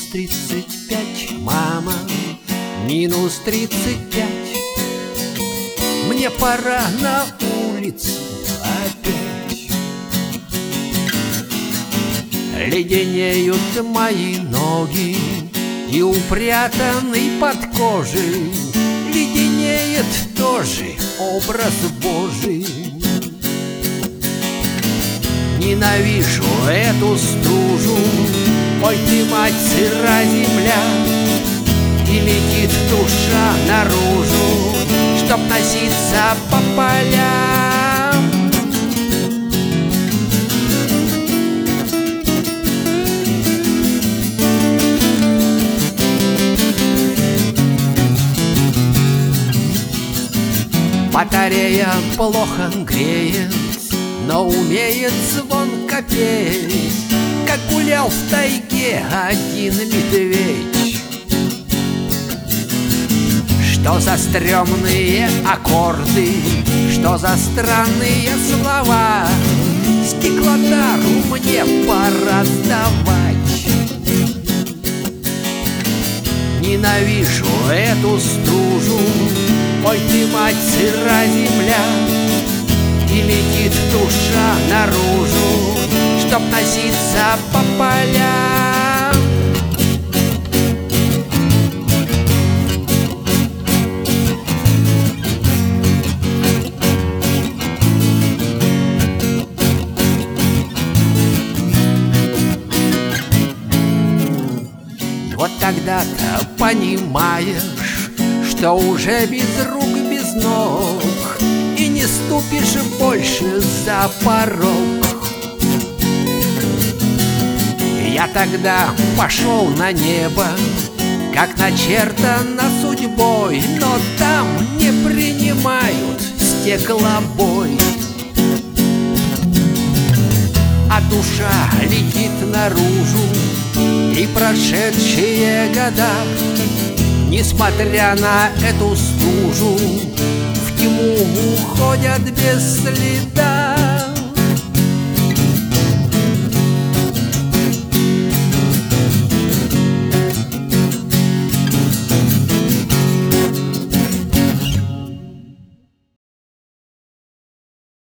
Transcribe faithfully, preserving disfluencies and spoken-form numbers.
тридцать пять, мама, минус тридцать пять. Мне пора на улицу опять. Леденеют мои ноги, и упрятанный под кожей леденеет тоже образ Божий. Ненавижу эту стужу, ой ты, мать, сыра земля, и летит душа наружу, чтоб носиться по полям. Батарея плохо греет, но умеет звонко петь, как гулял в тайге один медведь. Что за стрёмные аккорды, что за странные слова, стеклотару мне пора сдавать. Ненавижу эту стужу, ой ты, мать, сыра земля, и летит душа наружу, чтоб носиться по полям. Вот тогда-то понимаешь, что уже без рук, без ног, и не ступишь больше за порог. Я тогда пошел на небо, как начертано судьбой, но там не принимают стеклобой. А душа летит наружу, и прошедшие года, несмотря на эту стужу, в тьму уходят без следа.